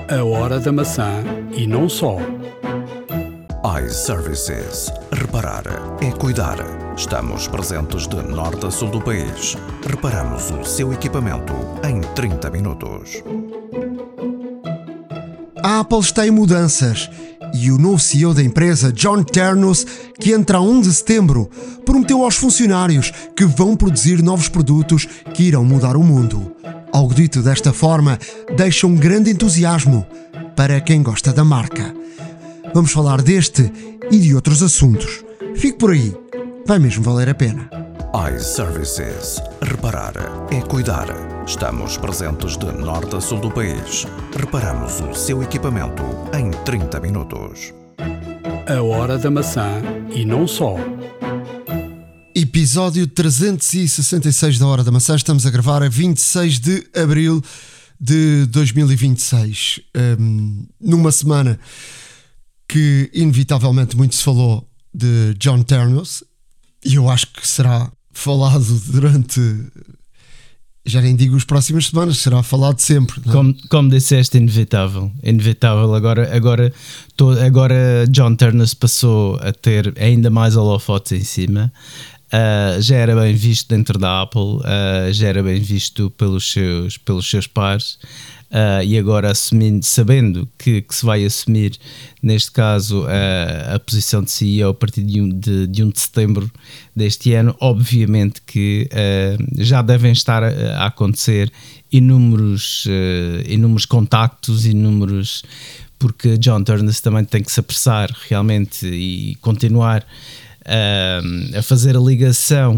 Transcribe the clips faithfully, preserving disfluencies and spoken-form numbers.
A hora da maçã e não só. iServices. Reparar é cuidar. Estamos presentes de norte a sul do país. Reparamos o seu equipamento em trinta minutos. A Apple está em mudanças e o novo C E O da empresa, John Ternus, que entra a primeiro de setembro, prometeu aos funcionários que vão produzir novos produtos que irão mudar o mundo. Algo dito desta forma deixa um grande entusiasmo para quem gosta da marca. Vamos falar deste e de outros assuntos. Fique por aí, vai mesmo valer a pena. iServices. Reparar é cuidar. Estamos presentes de norte a sul do país. Reparamos o seu equipamento em trinta minutos. A hora da maçã e não só. Episódio trezentos e sessenta e seis da Hora da Maçã. Estamos a gravar a vinte e seis de abril de dois mil e vinte e seis. Um, numa semana que inevitavelmente muito se falou de John Ternus, e eu acho que será falado durante, já nem digo as próximas semanas, será falado sempre, não é? Como, como disseste, inevitável, inevitável. Agora, agora, tô, agora John Ternus passou a ter ainda mais holofotes em cima. Uh, já era bem visto dentro da Apple, uh, já era bem visto pelos seus, pelos seus pares, uh, e agora assumindo, sabendo que, que se vai assumir, neste caso, uh, a posição de C E O a partir de um de, de, um de setembro deste ano, obviamente que uh, já devem estar a, a acontecer inúmeros, uh, inúmeros contactos, inúmeros, porque John Ternus também tem que se apressar realmente e continuar Uh, a fazer a ligação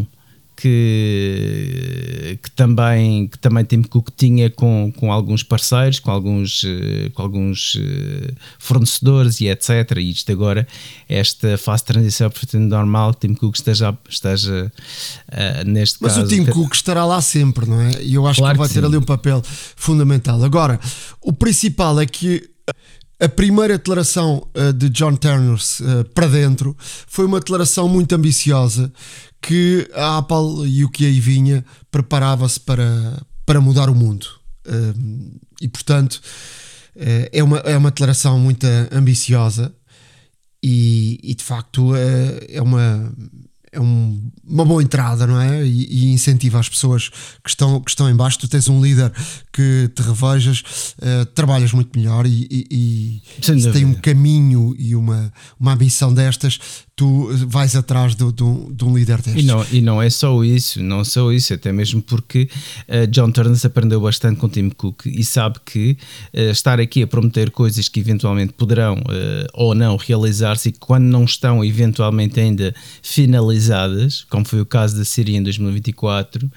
que, que, também, que também Tim Cook tinha com, com alguns parceiros, com alguns, uh, com alguns uh, fornecedores e etcétera. E isto agora, esta fase de transição é perfeitamente normal que Tim Cook esteja, esteja uh, neste Mas caso... Mas o Tim que... Cook estará lá sempre, não é? E eu acho claro que vai que ter ali um papel fundamental. Agora, o principal é que a primeira declaração uh, de John Ternus uh, para dentro foi uma declaração muito ambiciosa que a Apple e o que aí vinha preparava-se para, para mudar o mundo. Uh, e, portanto, uh, é, uma, é uma declaração muito ambiciosa e, e de facto, uh, é uma... é um, uma boa entrada, não é? E, e incentiva as pessoas que estão, que estão em baixo. Tu tens um líder que te revejas, uh, trabalhas muito melhor e, e, e se tem um caminho e uma, uma ambição destas, tu vais atrás do, do, de um líder destes. E não, e não é só isso, não é só isso, até mesmo porque uh, John Ternus aprendeu bastante com Tim Cook e sabe que uh, estar aqui a prometer coisas que eventualmente poderão uh, ou não realizar-se e que quando não estão eventualmente ainda finalizadas, como foi o caso da Siri em dois mil e vinte e quatro,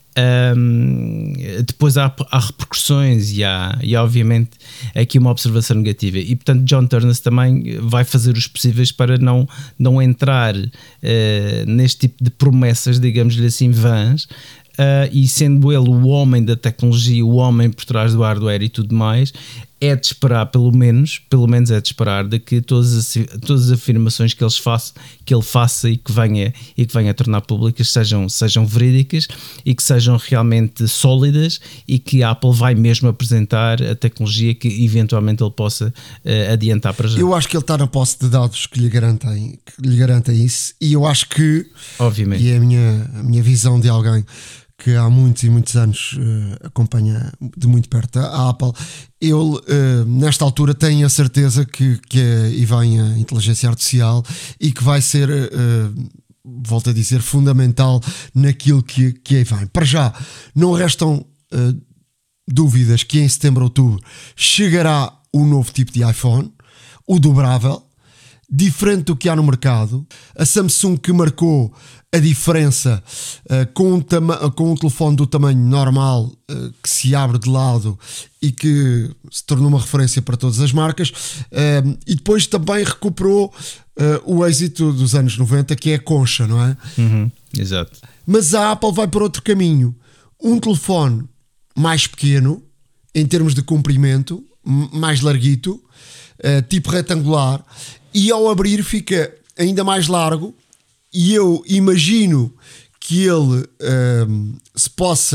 Um, depois há, há repercussões e há, e há obviamente aqui uma observação negativa e portanto John Ternus também vai fazer os possíveis para não, não entrar uh, neste tipo de promessas, digamos-lhe assim, vãs. Uh, e sendo ele o homem da tecnologia, o homem por trás do hardware e tudo mais, é de esperar pelo menos, pelo menos é de esperar de que todas as, todas as afirmações que, eles faça, que ele faça e que venha, e que venha a tornar públicas sejam, sejam verídicas e que sejam realmente sólidas e que a Apple vai mesmo apresentar a tecnologia que eventualmente ele possa uh, adiantar para já. Eu acho que ele está na posse de dados que lhe garantem, que lhe garantem isso, e eu acho que, obviamente, e é a minha, a minha visão de alguém que há muitos e muitos anos uh, acompanha de muito perto a Apple, ele uh, nesta altura tem a certeza que, que é, e vem a inteligência artificial e que vai ser, uh, volto a dizer, fundamental naquilo que, que aí vem. Para já, não restam uh, dúvidas que em setembro, outubro chegará o novo tipo de iPhone, o dobrável, diferente do que há no mercado. A Samsung, que marcou a diferença uh, com, um tama- com um telefone do tamanho normal, uh, que se abre de lado e que se tornou uma referência para todas as marcas, uh, e depois também recuperou uh, o êxito dos anos noventa, que é a concha, não é? Uhum, exato. Mas a Apple vai por outro caminho. Um telefone mais pequeno, em termos de comprimento, m- mais larguito, uh, tipo retangular, e ao abrir fica ainda mais largo. E eu imagino que ele um, se possa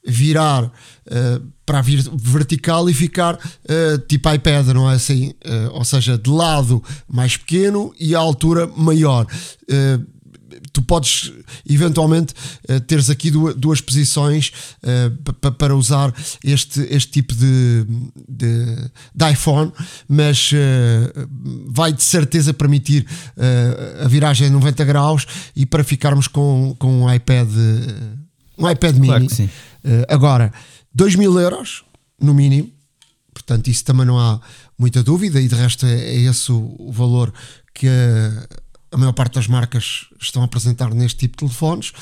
virar uh, para a vir- vertical e ficar uh, tipo iPad, não é assim? Uh, ou seja, de lado mais pequeno e a altura maior. Uh, tu podes eventualmente uh, teres aqui duas, duas posições uh, p- p- para usar este, este tipo de, de, de iPhone, mas uh, vai de certeza permitir uh, a viragem a noventa graus e para ficarmos com, com um iPad, uh, um iPad mini. Claro que sim. Uh, agora, dois mil euros no mínimo, portanto, isso também não há muita dúvida, e de resto é, é esse o, o valor que a, a maior parte das marcas estão a apresentar neste tipo de telefones.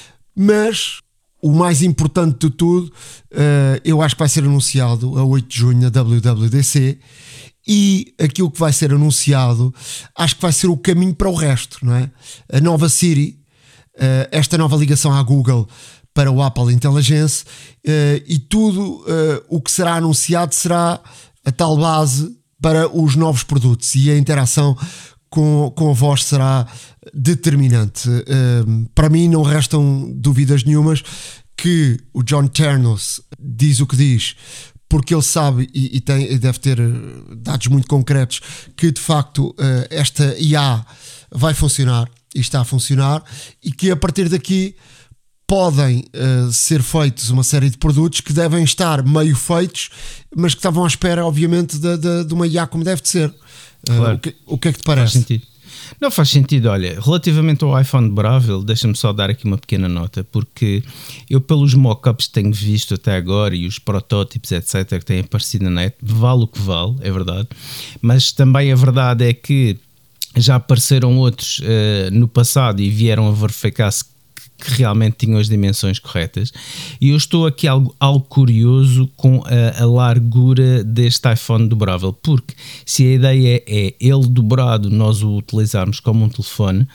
Mas o mais importante de tudo, uh, eu acho que vai ser anunciado a oito de junho na W W D C, e aquilo que vai ser anunciado acho que vai ser o caminho para o resto, não é? A nova Siri, uh, esta nova ligação à Google para o Apple Intelligence, uh, e tudo uh, o que será anunciado será a tal base para os novos produtos, e a interação com, com a voz será determinante. Uh, para mim não restam dúvidas nenhumas que o John Ternus diz o que diz, porque ele sabe e, e, tem, e deve ter dados muito concretos que de facto uh, esta I A vai funcionar e está a funcionar, e que a partir daqui podem uh, ser feitos uma série de produtos que devem estar meio feitos, mas que estavam à espera, obviamente, de, de, de uma I A como deve de ser. Uh, Claro. o, que, o que é que te Faz parece? sentido. Não faz sentido, olha, relativamente ao iPhone dobrável, deixa-me só dar aqui uma pequena nota, porque eu pelos mock-ups que tenho visto até agora e os protótipos, etcétera, que têm aparecido na net, vale o que vale, é verdade, mas também a verdade é que já apareceram outros uh, no passado e vieram a verificar-se que realmente tinham as dimensões corretas, e eu estou aqui algo, algo curioso com a, a largura deste iPhone dobrável, porque se a ideia é, é ele dobrado, nós o utilizarmos como um telefone,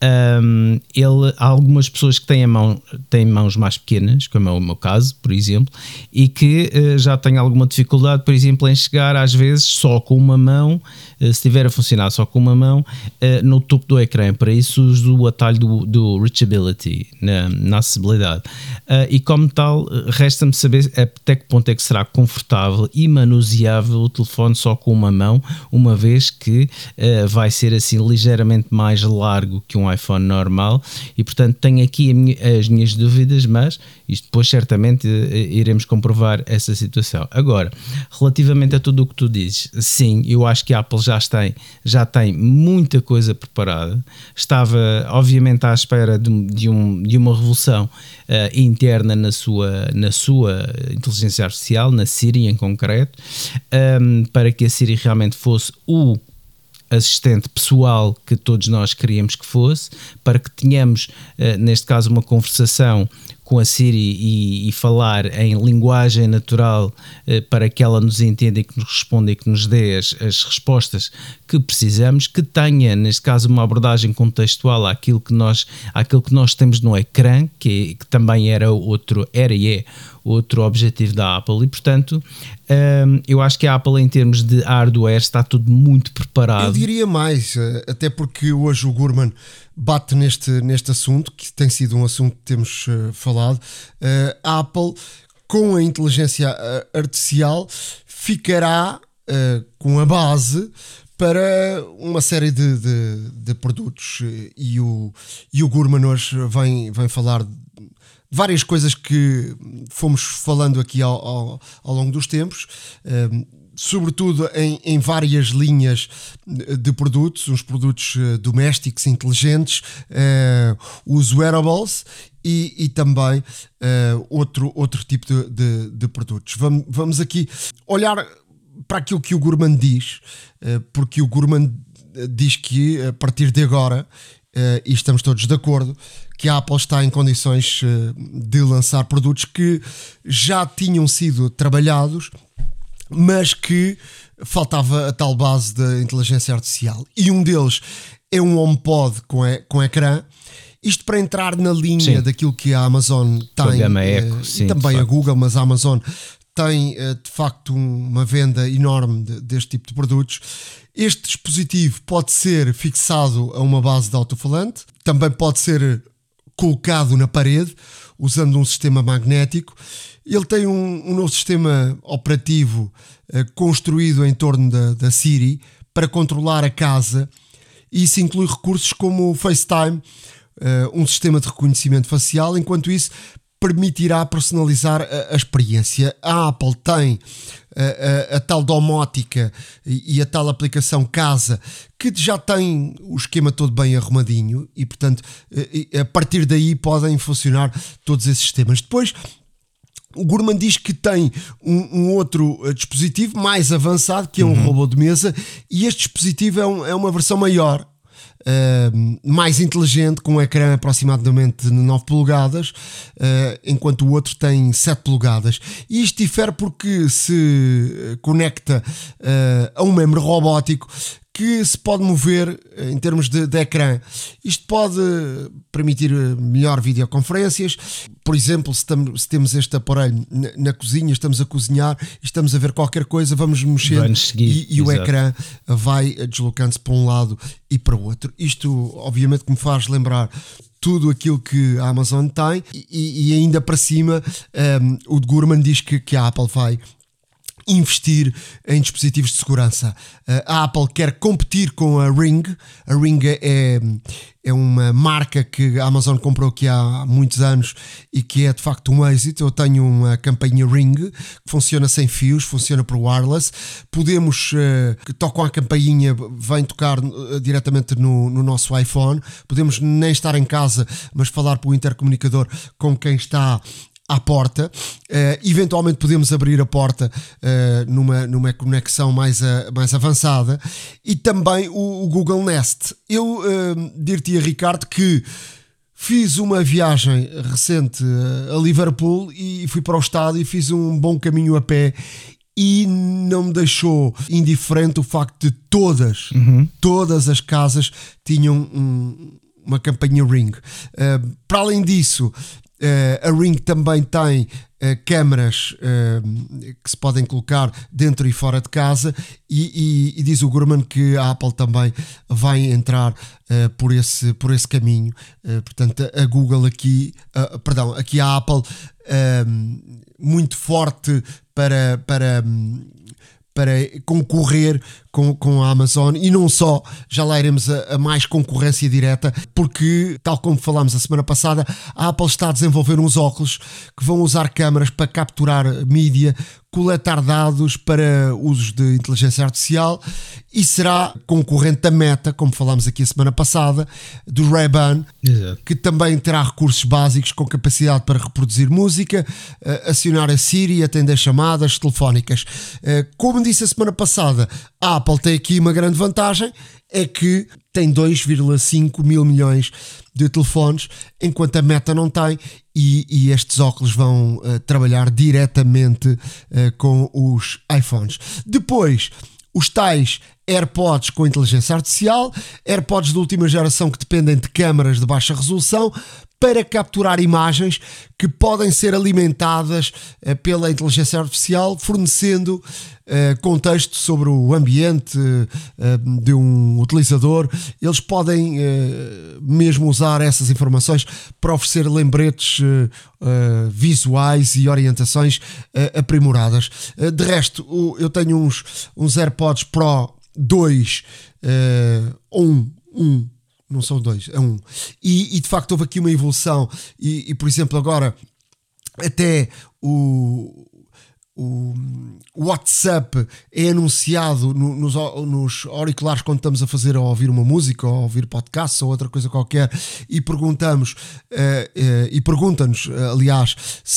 um, ele, há algumas pessoas que têm, a mão, têm mãos mais pequenas, como é o meu caso, por exemplo, e que uh, já têm alguma dificuldade, por exemplo, em chegar às vezes só com uma mão, uh, se estiver a funcionar só com uma mão, uh, no topo do ecrã. Para isso uso o atalho do, do Reachability, na, na acessibilidade. Uh, e como tal, uh, resta-me saber até que ponto é que será confortável e manuseável o telefone só com uma mão, uma vez que uh, vai ser assim ligeiramente mais largo que um iPhone normal, e portanto tenho aqui a minha, as minhas dúvidas, mas isto depois certamente uh, iremos comprovar essa situação. Agora, relativamente a tudo o que tu dizes, sim, eu acho que a Apple já tem, já tem muita coisa preparada. Estava obviamente à espera de, de, um, de uma revolução uh, interna na sua, na sua inteligência artificial, na Siri em concreto, um, para que a Siri realmente fosse o assistente pessoal que todos nós queríamos que fosse, para que tenhamos, uh, neste caso, uma conversação com a Siri e, e falar em linguagem natural, uh, para que ela nos entenda e que nos responda e que nos dê as, as respostas que precisamos, que tenha, neste caso, uma abordagem contextual àquilo que nós, àquilo que nós temos no ecrã, que, que também era outro, era e é outro objetivo da Apple, e portanto um, eu acho que a Apple, em termos de hardware, está tudo muito preparado. Eu diria mais, até porque hoje o Gurman bate neste, neste assunto, que tem sido um assunto que temos uh, falado. Uh, a Apple, com a inteligência artificial, ficará uh, com a base para uma série de, de, de produtos, e o, e o Gurman hoje vem, vem falar de várias coisas que fomos falando aqui ao, ao, ao longo dos tempos, um, sobretudo em, em várias linhas de produtos, uns produtos domésticos inteligentes, uh, os wearables e, e também uh, outro, outro tipo de, de, de produtos. Vamos, vamos aqui olhar para aquilo que o Gurman diz, uh, porque o Gurman diz que a partir de agora, uh, e estamos todos de acordo, que a Apple está em condições de lançar produtos que já tinham sido trabalhados, mas que faltava a tal base da inteligência artificial. E um deles é um HomePod com, e, com ecrã. Isto para entrar na linha, sim, daquilo que a Amazon tem, a Echo, sim, e também a Google, mas a Amazon tem de facto uma venda enorme de, deste tipo de produtos. Este dispositivo pode ser fixado a uma base de alto-falante, também pode ser colocado na parede, usando um sistema magnético. Ele tem um, um novo sistema operativo uh, construído em torno da, da Siri para controlar a casa. E isso inclui recursos como o FaceTime, uh, um sistema de reconhecimento facial. Enquanto isso, permitirá personalizar a, a experiência. A Apple tem a, a, a tal domótica e, e a tal aplicação Casa, que já tem o esquema todo bem arrumadinho e, portanto, a, a partir daí podem funcionar todos esses sistemas. Depois, o Gurman diz que tem um, um outro dispositivo mais avançado, que é um uhum. robô de mesa, e este dispositivo é, um, é uma versão maior, Uh, mais inteligente, com um ecrã aproximadamente de nove polegadas, uh, enquanto o outro tem sete polegadas. E isto difere porque se conecta uh, a um membro robótico que se pode mover em termos de, de ecrã. Isto pode permitir melhor videoconferências. Por exemplo, se, tam, se temos este aparelho na, na cozinha, estamos a cozinhar e estamos a ver qualquer coisa, vamos mexer e, e o ecrã vai deslocando-se para um lado e para o outro. Isto obviamente que me faz lembrar tudo aquilo que a Amazon tem e, e ainda para cima um, o Gurman diz que, que a Apple vai investir em dispositivos de segurança. A Apple quer competir com a Ring. A Ring é, é uma marca que a Amazon comprou aqui há muitos anos e que é de facto um êxito. Eu tenho uma campainha Ring que funciona sem fios, funciona por wireless. Podemos, que tocam a campainha, vem tocar diretamente no, no nosso iPhone. Podemos nem estar em casa, mas falar por intercomunicador com quem está à porta. Uh, eventualmente podemos abrir a porta uh, numa, numa conexão mais, uh, mais avançada. E também o, o Google Nest. Eu uh, dir-te a Ricardo que fiz uma viagem recente uh, a Liverpool e fui para o estádio e fiz um bom caminho a pé e não me deixou indiferente o facto de todas, uhum. todas as casas tinham um, uma campainha Ring. Uh, para além disso, Uh, a Ring também tem uh, câmaras uh, que se podem colocar dentro e fora de casa e, e, e diz o Gurman que a Apple também vai entrar uh, por, esse, por esse caminho. Uh, portanto, a Google aqui, uh, perdão, aqui a Apple uh, muito forte para, para, para concorrer com, com a Amazon e não só, já lá iremos a, a mais concorrência direta, porque, tal como falámos a semana passada, a Apple está a desenvolver uns óculos que vão usar câmaras para capturar mídia, coletar dados para usos de inteligência artificial e será concorrente da Meta, como falámos aqui a semana passada, do Ray-Ban, Exato. Que também terá recursos básicos com capacidade para reproduzir música, acionar a Siri, atender chamadas telefónicas. Como disse a semana passada, a Apple tem aqui uma grande vantagem, é que tem dois vírgula cinco mil milhões de telefones, enquanto a Meta não tem, e, e estes óculos vão uh, trabalhar diretamente uh, com os iPhones. Depois, os tais AirPods com inteligência artificial, AirPods de última geração que dependem de câmaras de baixa resolução, para capturar imagens que podem ser alimentadas uh, pela inteligência artificial, fornecendo uh, contexto sobre o ambiente uh, de um utilizador. Eles podem uh, mesmo usar essas informações para oferecer lembretes uh, uh, visuais e orientações uh, aprimoradas. Uh, de resto, uh, eu tenho uns, uns AirPods Pro dois, uh, um, um não são dois, é um. E, e de facto houve aqui uma evolução. E, e por exemplo, agora até o, o, o WhatsApp é anunciado no, nos, nos auriculares quando estamos a fazer ou a ouvir uma música ou a ouvir podcast ou outra coisa qualquer, e perguntamos uh, uh, e pergunta-nos, uh, aliás,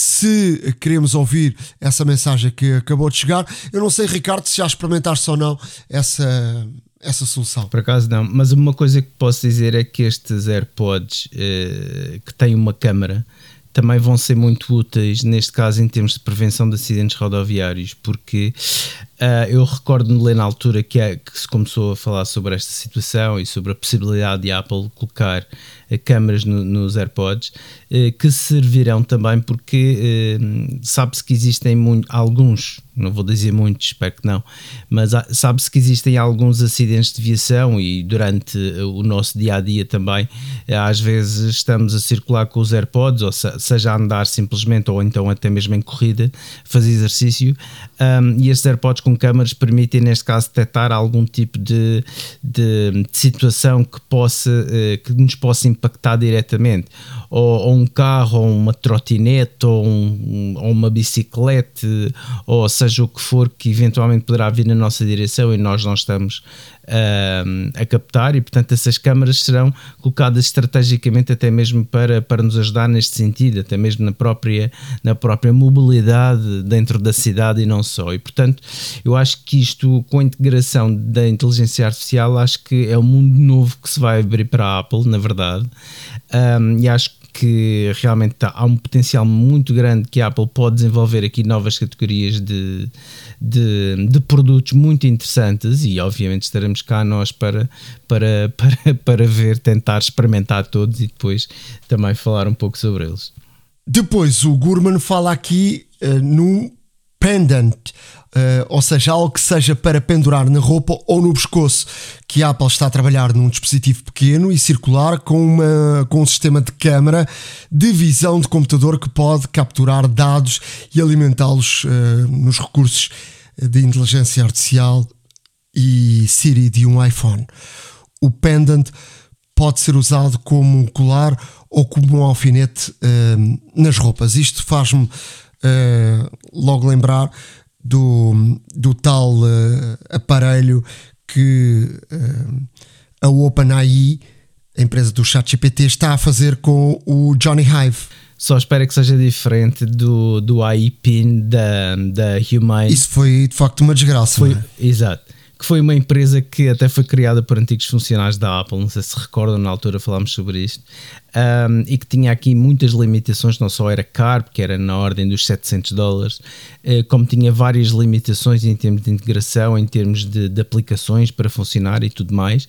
se queremos ouvir essa mensagem que acabou de chegar. Eu não sei, Ricardo, se já experimentaste ou não essa essa solução. Por acaso não, mas uma coisa que posso dizer é que estes AirPods eh, que têm uma câmara também vão ser muito úteis neste caso em termos de prevenção de acidentes rodoviários, porque Uh, eu recordo-me de ler na altura que, é, que se começou a falar sobre esta situação e sobre a possibilidade de a Apple colocar uh, câmaras no, nos AirPods, uh, que servirão também porque uh, sabe-se que existem muito, alguns, não vou dizer muitos, espero que não, mas há, sabe-se que existem alguns acidentes de viação e durante o nosso dia-a-dia também, uh, às vezes estamos a circular com os AirPods, ou se, seja a andar simplesmente ou então até mesmo em corrida, fazer exercício, um, e estes AirPods com câmaras permitem neste caso detectar algum tipo de, de, de situação que, possa, uh, que nos possa impactar diretamente, ou, ou um carro, ou uma trotinete, ou, um, ou uma bicicleta, ou seja o que for que eventualmente poderá vir na nossa direção e nós não estamos uh, a captar, e portanto essas câmaras serão colocadas estrategicamente até mesmo para, para nos ajudar neste sentido, até mesmo na própria, na própria mobilidade dentro da cidade e não só. E portanto eu acho que isto, com a integração da inteligência artificial, acho que é um mundo novo que se vai abrir para a Apple, na verdade, um, e acho que que realmente tá, há um potencial muito grande que a Apple pode desenvolver aqui novas categorias de, de, de produtos muito interessantes, e obviamente estaremos cá nós para, para, para, para ver, tentar experimentar todos e depois também falar um pouco sobre eles. Depois o Gurman fala aqui uh, num pendant, uh, ou seja, algo que seja para pendurar na roupa ou no pescoço, que a Apple está a trabalhar num dispositivo pequeno e circular com, uma, com um sistema de câmara de visão de computador que pode capturar dados e alimentá-los uh, nos recursos de inteligência artificial e Siri de um iPhone. O pendant pode ser usado como um colar ou como um alfinete uh, nas roupas. Isto faz-me Uh, logo lembrar do, do tal uh, aparelho que uh, a OpenAI, a empresa do ChatGPT, está a fazer com o Johnny Hive. Só espero que seja diferente do, do A I Pin da, da Humane. Isso foi de facto uma desgraça. Foi, não é? Exato. Que foi uma empresa que até foi criada por antigos funcionários da Apple, não sei se recordam, na altura falámos sobre isto, um, e que tinha aqui muitas limitações, não só era caro, porque era na ordem dos setecentos dólares, uh, como tinha várias limitações em termos de integração, em termos de, de aplicações para funcionar e tudo mais,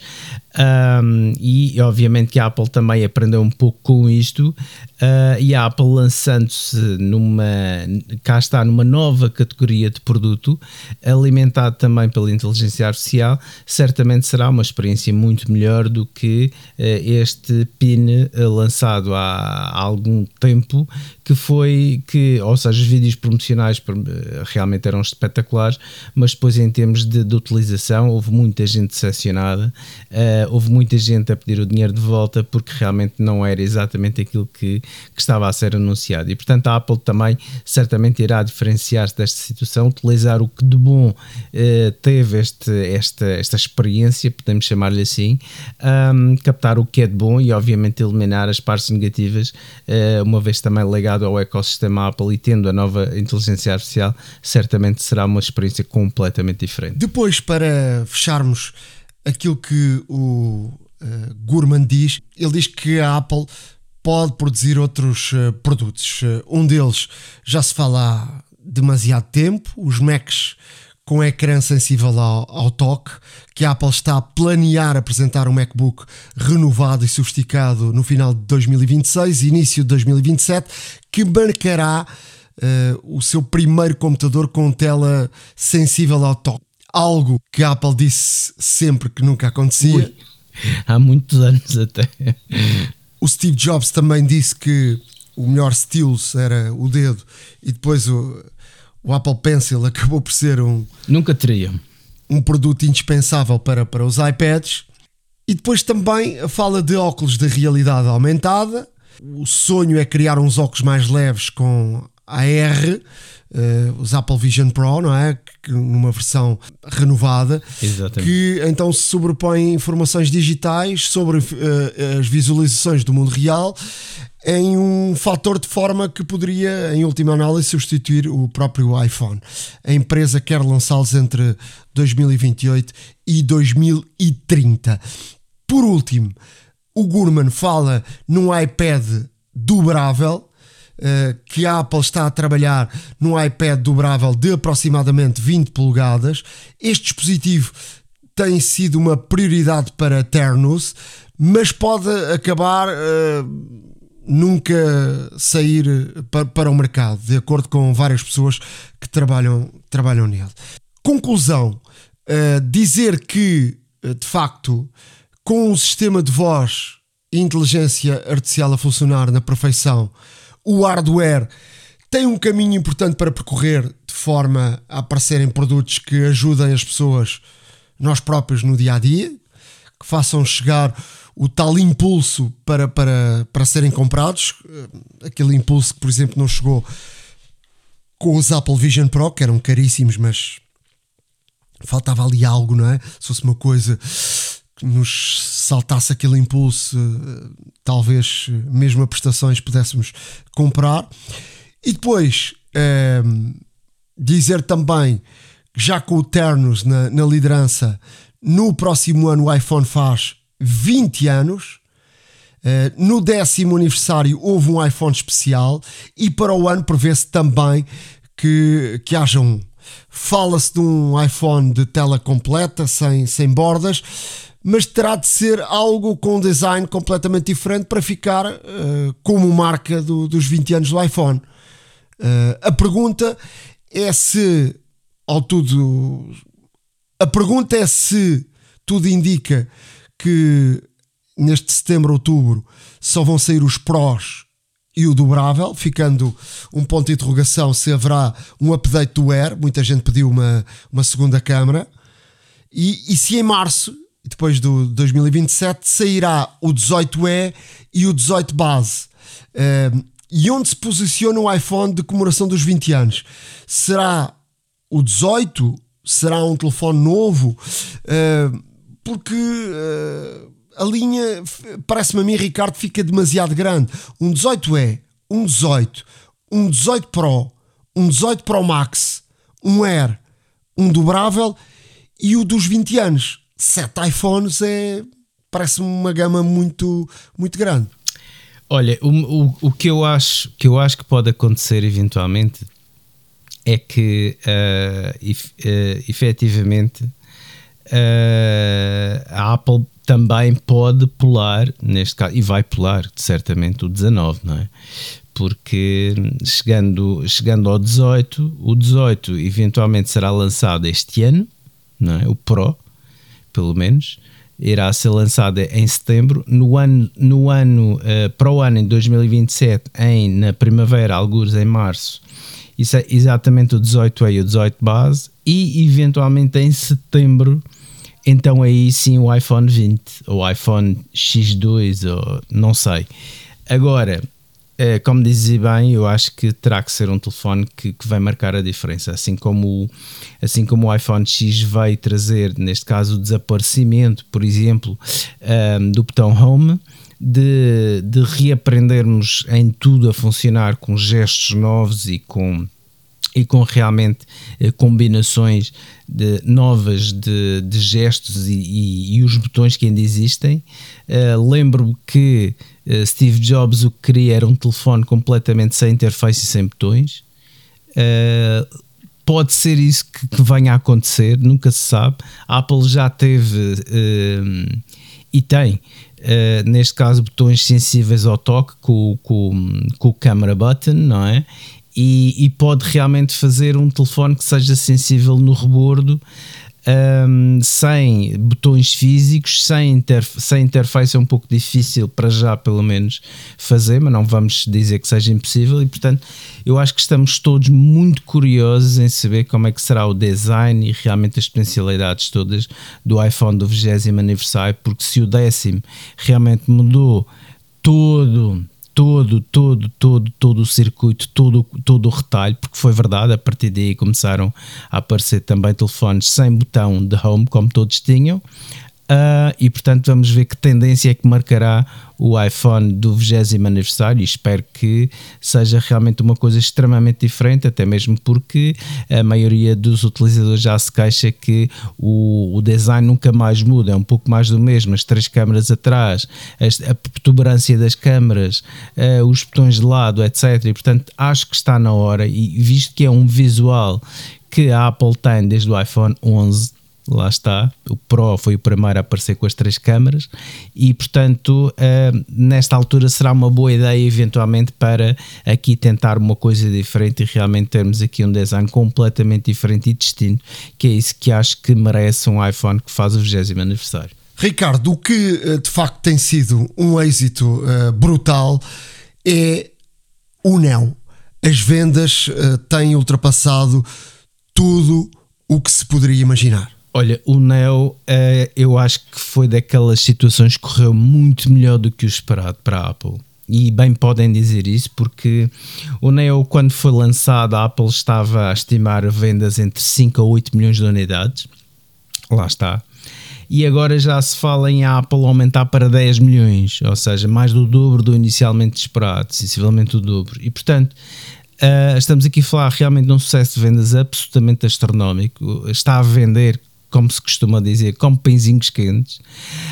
um, e obviamente que a Apple também aprendeu um pouco com isto, uh, e a Apple lançando-se numa, cá está, numa nova categoria de produto, alimentado também pela inteligência artificial, certamente será uma experiência muito melhor do que uh, este pin uh, lançado há, há algum tempo, que foi, que, ou seja, os vídeos promocionais uh, realmente eram espetaculares, mas depois em termos de, de utilização houve muita gente decepcionada, uh, houve muita gente a pedir o dinheiro de volta porque realmente não era exatamente aquilo que, que estava a ser anunciado, e portanto a Apple também certamente irá diferenciar-se desta situação, utilizar o que de bom uh, teve este Esta, esta experiência, podemos chamar-lhe assim, um, captar o que é de bom e obviamente eliminar as partes negativas, uh, uma vez também ligado ao ecossistema Apple e tendo a nova inteligência artificial, certamente será uma experiência completamente diferente. Depois, para fecharmos aquilo que o uh, Gurman diz, ele diz que a Apple pode produzir outros uh, produtos. Uh, um deles já se fala há demasiado tempo, os Macs com ecrã sensível ao, ao toque, que a Apple está a planear apresentar um MacBook renovado e sofisticado no final de dois mil e vinte e seis, início de dois mil e vinte e sete, que marcará uh, o seu primeiro computador com tela sensível ao toque. Algo que a Apple disse sempre que nunca acontecia. Ui, há muitos anos até. O Steve Jobs também disse que o melhor stylus era o dedo, e depois o... O Apple Pencil acabou por ser um, Nunca teriam. um produto indispensável para, para os iPads. E depois também fala de óculos de realidade aumentada. O sonho é criar uns óculos mais leves com A R, uh, os Apple Vision Pro, não é? Que, numa versão renovada. Exatamente. Que então se sobrepõem informações digitais sobre uh, as visualizações do mundo real, em um fator de forma que poderia, em última análise, substituir o próprio iPhone. A empresa quer lançá-los entre dois mil e vinte e oito e dois mil e trinta. Por último, o Gurman fala num iPad dobrável, uh, que a Apple está a trabalhar no iPad dobrável de aproximadamente vinte polegadas. Este dispositivo tem sido uma prioridade para Ternus, mas pode acabar uh, nunca sair para, para o mercado, de acordo com várias pessoas que trabalham, trabalham nele. Conclusão, uh, dizer que, uh, de facto, com o sistema de voz e inteligência artificial a funcionar na perfeição, o hardware tem um caminho importante para percorrer, de forma a aparecerem produtos que ajudem as pessoas, nós próprios, no dia-a-dia, que façam chegar o tal impulso para, para, para serem comprados, aquele impulso que, por exemplo, não chegou com os Apple Vision Pro, que eram caríssimos, mas faltava ali algo, não é? Se fosse uma coisa que nos saltasse aquele impulso, talvez mesmo a prestações pudéssemos comprar. E depois é, dizer também, já com o Ternus na, na liderança, no próximo ano o iPhone faz vinte anos, uh, no décimo aniversário houve um iPhone especial e para o ano prevê-se também que, que haja um. Fala-se de um iPhone de tela completa, sem, sem bordas, mas terá de ser algo com um design completamente diferente para ficar uh, como marca do, dos vinte anos do iPhone. Uh, a pergunta é se, ao tudo, a pergunta é se tudo indica que neste setembro, outubro, só vão sair os Pros e o dobrável, ficando um ponto de interrogação se haverá um update do Air. Muita gente pediu uma, uma segunda câmara. E, e se em março, depois do dois mil e vinte e sete, sairá o dezoito E e o dezoito base. Uh, e onde se posiciona o iPhone de comemoração dos vinte anos? Será o dezoito? Será um telefone novo? Uh, porque uh, a linha, parece-me a mim, Ricardo, fica demasiado grande. Um dezoito E, um dezoito, um dezoito Pro, um dezoito Pro Max, um Air, um dobrável e o dos vinte anos. Sete iPhones é, parece-me uma gama muito, muito grande. Olha, o, o, o que, eu acho, que eu acho que pode acontecer eventualmente é que uh, ef, uh, efetivamente Uh, a Apple também pode pular, neste caso, e vai pular certamente o dezanove, não é? Porque chegando, chegando ao dezoito, o dezoito eventualmente será lançado este ano, não é? O Pro, pelo menos, irá ser lançado em setembro. No ano, no ano uh, para o ano em dois mil e vinte e sete, em, na primavera, algures em março, isso é exatamente o dezoito E e o dezoito base, e eventualmente em setembro, então aí sim o iPhone vinte ou iPhone X dois, ou não sei. Agora, como dizia bem, eu acho que terá que ser um telefone que, que vai marcar a diferença, assim como, o, assim como o iPhone X veio trazer, neste caso, o desaparecimento, por exemplo, um, do botão Home, de, de reaprendermos em tudo a funcionar com gestos novos e com e com realmente eh, combinações de, novas de, de gestos e, e, e os botões que ainda existem. Uh, lembro-me que uh, Steve Jobs o que queria era um telefone completamente sem interface e sem botões. Uh, pode ser isso que, que venha a acontecer, nunca se sabe. A Apple já teve uh, e tem, uh, neste caso, botões sensíveis ao toque com, com, com o camera button, não é? E, e pode realmente fazer um telefone que seja sensível no rebordo, um, sem botões físicos, sem, inter, sem interface. É um pouco difícil para já, pelo menos, fazer, mas não vamos dizer que seja impossível. E portanto eu acho que estamos todos muito curiosos em saber como é que será o design e realmente as potencialidades todas do iPhone do vigésimo aniversário, porque se o décimo realmente mudou todo todo, todo, todo, todo o circuito, todo, todo o retalho, porque foi verdade, a partir daí começaram a aparecer também telefones sem botão de home, como todos tinham. Uh, e portanto vamos ver que tendência é que marcará o iPhone do vigésimo aniversário, e espero que seja realmente uma coisa extremamente diferente, até mesmo porque a maioria dos utilizadores já se queixa que o, o design nunca mais muda, é um pouco mais do mesmo, as três câmaras atrás, a, a protuberância das câmaras, uh, os botões de lado, etcétera. E portanto acho que está na hora, e visto que é um visual que a Apple tem desde o iPhone onze, lá está, o Pro foi o primeiro a aparecer com as três câmaras, e portanto uh, nesta altura será uma boa ideia eventualmente para aqui tentar uma coisa diferente e realmente termos aqui um design completamente diferente e distinto, que é isso que acho que merece um iPhone que faz o vigésimo aniversário. Ricardo, o que de facto tem sido um êxito uh, brutal é o Neo. As vendas uh, têm ultrapassado tudo o que se poderia imaginar. Olha, o Neo, eu acho que foi daquelas situações que correu muito melhor do que o esperado para a Apple. E bem podem dizer isso, porque o Neo, quando foi lançado, a Apple estava a estimar vendas entre cinco a oito milhões de unidades. Lá está. E agora já se fala em a Apple aumentar para dez milhões, ou seja, mais do dobro do inicialmente esperado, sensivelmente o dobro. E portanto, uh, estamos aqui a falar realmente de um sucesso de vendas absolutamente astronómico. Está a vender, como se costuma dizer, como pãezinhos quentes.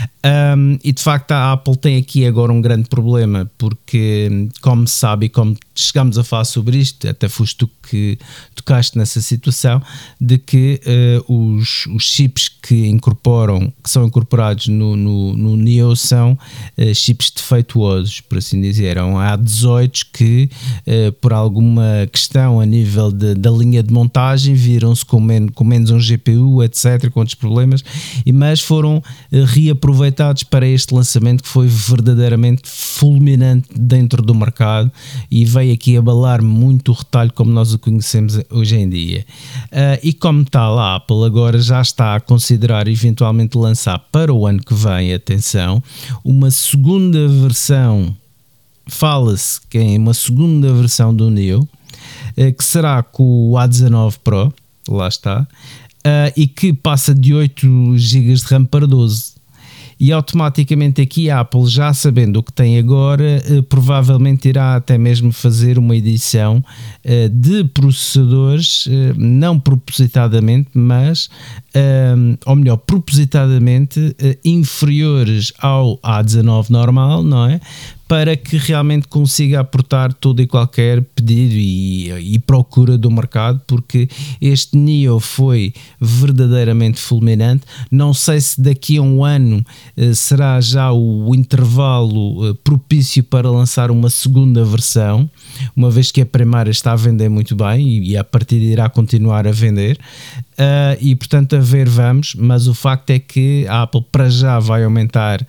Um, e de facto a Apple tem aqui agora um grande problema, porque como se sabe e como chegámos a falar sobre isto, até foste tu que tocaste nessa situação, de que uh, os, os chips que incorporam, que são incorporados no, no, no Neo são uh, chips defeituosos, por assim dizer. Há dezoito que uh, por alguma questão a nível de, da linha de montagem viram-se com, men com menos um G P U, etcétera, com outros problemas, e, mas foram uh, reaproveitados para este lançamento que foi verdadeiramente fulminante dentro do mercado e veio aqui abalar muito o retalho como nós o conhecemos hoje em dia. Uh, e como tal, a Apple agora já está a considerar eventualmente lançar para o ano que vem, atenção, uma segunda versão, fala-se que é uma segunda versão do Neo, uh, que será com o A dezanove Pro, lá está, uh, e que passa de oito gigas de RAM para doze. E automaticamente aqui a Apple, já sabendo o que tem agora, eh, provavelmente irá até mesmo fazer uma edição eh, de processadores, eh, não propositadamente, mas, eh, ou melhor, propositadamente eh, inferiores ao A dezanove normal, não é? Para que realmente consiga aportar todo e qualquer pedido e, e procura do mercado, porque este Neo foi verdadeiramente fulminante. Não sei se daqui a um ano eh, será já o intervalo eh, propício para lançar uma segunda versão, uma vez que a primeira está a vender muito bem e, e a partir irá continuar a vender. Uh, e portanto a ver vamos, mas o facto é que a Apple para já vai aumentar, uh,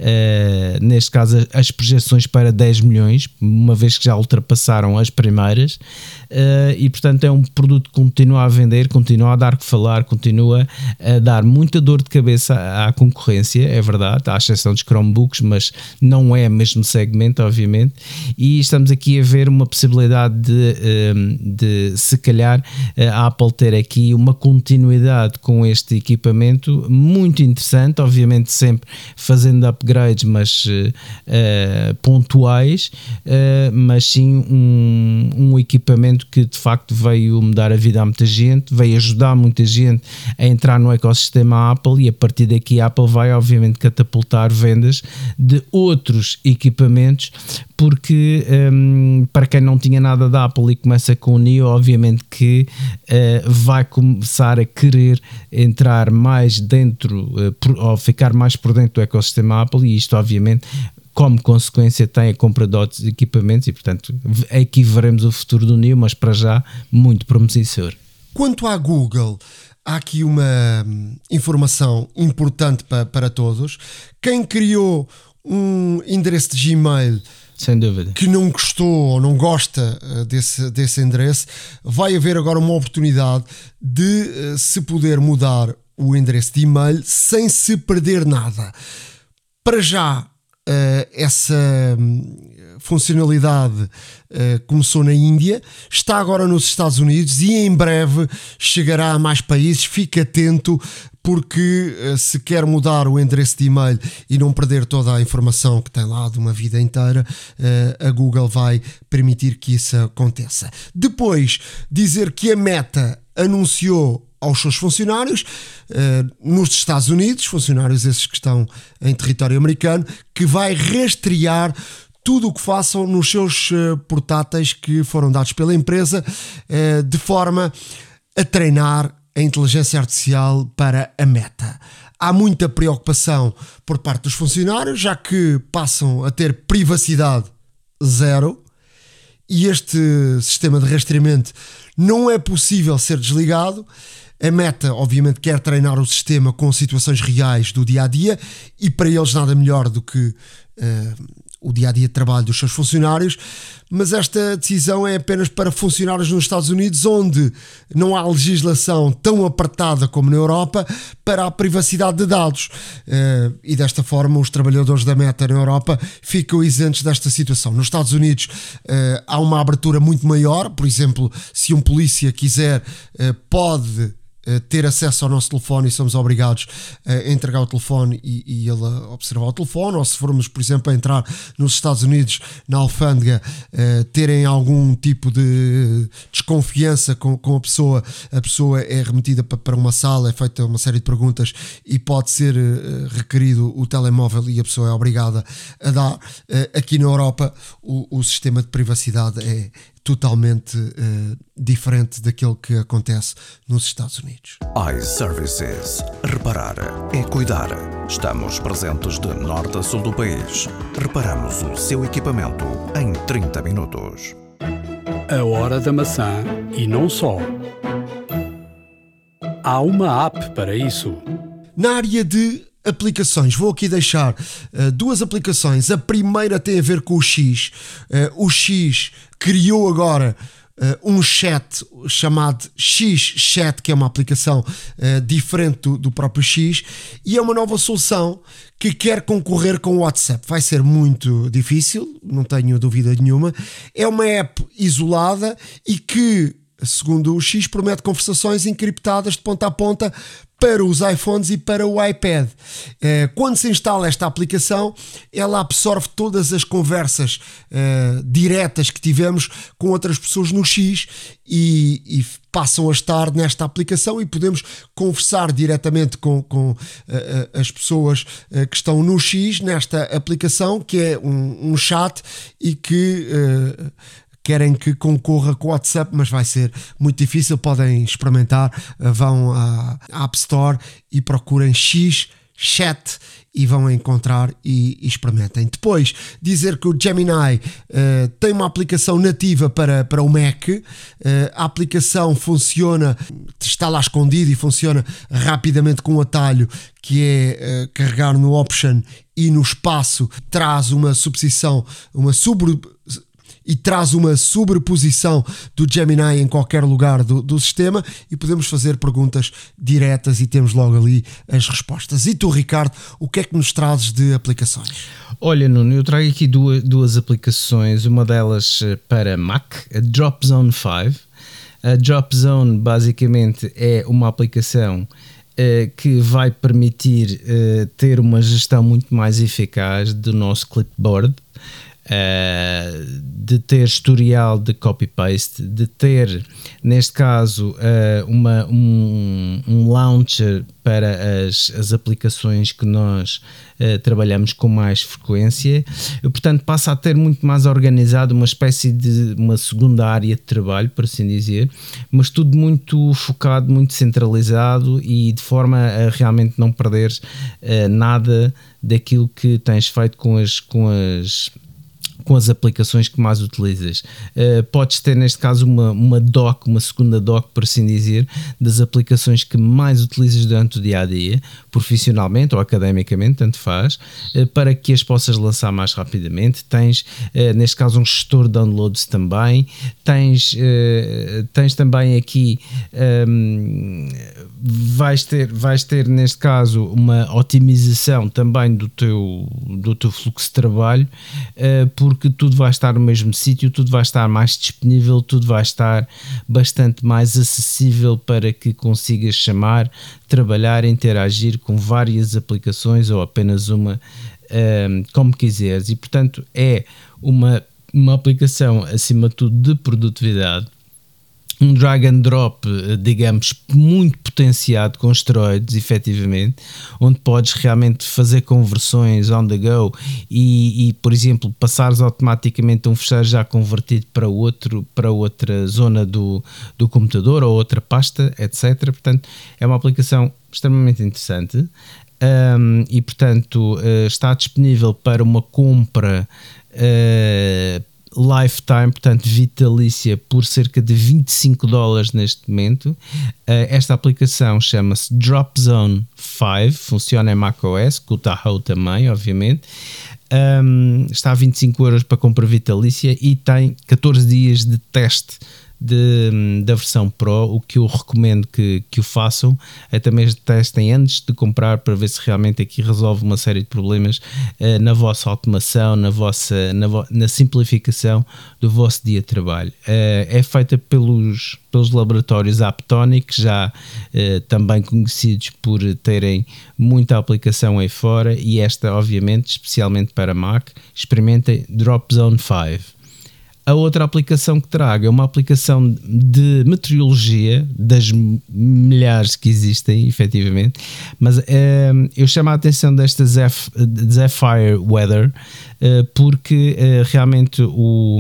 neste caso as projeções para dez milhões, uma vez que já ultrapassaram as primeiras, uh, e portanto é um produto que continua a vender, continua a dar que falar, continua a dar muita dor de cabeça à, à concorrência, é verdade, à exceção dos Chromebooks, mas não é o mesmo segmento, obviamente, e estamos aqui a ver uma possibilidade de, de se calhar a Apple ter aqui uma continuidade com este equipamento muito interessante, obviamente sempre fazendo upgrades, mas uh, pontuais, uh, mas sim um, um equipamento que de facto veio mudar a vida a muita gente, veio ajudar muita gente a entrar no ecossistema Apple, e a partir daqui a Apple vai obviamente catapultar vendas de outros equipamentos, porque um, para quem não tinha nada da Apple e começa com o Neo, obviamente que uh, vai começar a querer entrar mais dentro, uh, por, ou ficar mais por dentro do ecossistema Apple, e isto obviamente como consequência tem a compra de outros equipamentos, e portanto aqui veremos o futuro do Neo, mas para já muito promissor. Quanto à Google, há aqui uma informação importante para, para todos. Quem criou um endereço de Gmail sem dúvida, que não gostou ou não gosta desse, desse endereço, vai haver agora uma oportunidade de se poder mudar o endereço de e-mail sem se perder nada. Para já, essa funcionalidade começou na Índia, está agora nos Estados Unidos e em breve chegará a mais países. Fique atento, porque se quer mudar o endereço de e-mail e não perder toda a informação que tem lá de uma vida inteira, a Google vai permitir que isso aconteça. Depois, dizer que a Meta anunciou aos seus funcionários nos Estados Unidos, funcionários esses que estão em território americano, que vai rastrear tudo o que façam nos seus portáteis que foram dados pela empresa, de forma a treinar a inteligência artificial para a Meta. Há muita preocupação por parte dos funcionários, já que passam a ter privacidade zero, e este sistema de rastreamento não é possível ser desligado. A Meta, obviamente, quer treinar o sistema com situações reais do dia-a-dia, e para eles nada melhor do que uh, o dia-a-dia de trabalho dos seus funcionários, mas esta decisão é apenas para funcionários nos Estados Unidos, onde não há legislação tão apertada como na Europa para a privacidade de dados, uh, e desta forma os trabalhadores da Meta na Europa ficam isentos desta situação. Nos Estados Unidos uh, há uma abertura muito maior. Por exemplo, se um polícia quiser, uh, pode ter acesso ao nosso telefone e somos obrigados a entregar o telefone e, e ele a observar o telefone, ou se formos, por exemplo, a entrar nos Estados Unidos na alfândega, uh, terem algum tipo de desconfiança com, com a pessoa, a pessoa é remetida para, para uma sala, é feita uma série de perguntas e pode ser uh, requerido o telemóvel e a pessoa é obrigada a dar. Uh, aqui na Europa o, o sistema de privacidade é totalmente uh, diferente daquele que acontece nos Estados Unidos. iServices. Reparar é cuidar. Estamos presentes de norte a sul do país. Reparamos o seu equipamento em trinta minutos. A hora da maçã e não só. Há uma app para isso. Na área de aplicações, vou aqui deixar uh, duas aplicações. A primeira tem a ver com o X. Uh, o X criou agora uh, um chat chamado X Chat, que é uma aplicação uh, diferente do, do próprio X, e é uma nova solução que quer concorrer com o WhatsApp. Vai ser muito difícil, não tenho dúvida nenhuma. É uma app isolada e que, segundo o X, promete conversações encriptadas de ponta a ponta para os iPhones e para o iPad. Quando se instala esta aplicação, ela absorve todas as conversas uh, diretas que tivemos com outras pessoas no X e, e passam a estar nesta aplicação, e podemos conversar diretamente com, com uh, as pessoas uh, que estão no X nesta aplicação, que é um, um chat e que Uh, querem que concorra com o WhatsApp, mas vai ser muito difícil. Podem experimentar, vão à App Store e procurem X Chat e vão encontrar e, e experimentem. Depois, dizer que o Gemini uh, tem uma aplicação nativa para, para o Mac. Uh, a aplicação funciona, está lá escondida e funciona rapidamente com um atalho, que é uh, carregar no Option e no espaço traz uma subposição, uma sobre e traz uma sobreposição do Gemini em qualquer lugar do, do sistema, e podemos fazer perguntas diretas e temos logo ali as respostas. E tu, Ricardo, o que é que nos trazes de aplicações? Olha, Nuno, eu trago aqui duas, duas aplicações, uma delas para Mac, a Dropzone cinco. A Dropzone basicamente é uma aplicação uh, que vai permitir uh, ter uma gestão muito mais eficaz do nosso clipboard. Uh, de ter historial de copy-paste, de ter, neste caso, uh, uma, um, um launcher para as, as aplicações que nós uh, trabalhamos com mais frequência. Eu, portanto, passa a ter muito mais organizado, uma espécie de uma segunda área de trabalho, por assim dizer, mas tudo muito focado, muito centralizado e de forma a realmente não perderes uh, nada daquilo que tens feito com as, com as com as aplicações que mais utilizas. Uh, podes ter, neste caso, uma, uma doc, uma segunda doc, por assim dizer, das aplicações que mais utilizas durante o dia-a-dia, profissionalmente ou academicamente, tanto faz, uh, para que as possas lançar mais rapidamente. Tens, uh, neste caso, um gestor de downloads também. Tens, uh, tens também aqui, um, vais ter, vais ter, neste caso, uma otimização também do teu, do teu fluxo de trabalho, uh, por porque tudo vai estar no mesmo sítio, tudo vai estar mais disponível, tudo vai estar bastante mais acessível para que consigas chamar, trabalhar, interagir com várias aplicações ou apenas uma, um, como quiseres. E portanto é uma, uma aplicação acima de tudo de produtividade, um drag and drop, digamos, muito potenciado com esteroides, efetivamente, onde podes realmente fazer conversões on the go e, e por exemplo, passares automaticamente um fecheiro já convertido para, outro, para outra zona do, do computador ou outra pasta, etcétera. Portanto, é uma aplicação extremamente interessante. Um, e, portanto, uh, está disponível para uma compra uh, lifetime, portanto vitalícia, por cerca de vinte e cinco dólares neste momento. Uh, esta aplicação chama-se Drop Zone cinco, funciona em macOS, com o Tahoe também, obviamente. Um, está a vinte e cinco euros para compra vitalícia e tem catorze dias de teste De, da versão Pro. O que eu recomendo que, que o façam é também testem antes de comprar, para ver se realmente aqui resolve uma série de problemas uh, na vossa automação, na, vossa, na, vo, na simplificação do vosso dia de trabalho. Uh, é feita pelos, pelos laboratórios Aptonic, já uh, também conhecidos por terem muita aplicação aí fora, e esta obviamente especialmente para Mac. Experimentem Drop Zone cinco. A outra aplicação que trago é uma aplicação de meteorologia, das milhares que existem, efetivamente, mas é, eu chamo a atenção desta Zeph, Zephyr Weather, é, porque é, realmente o,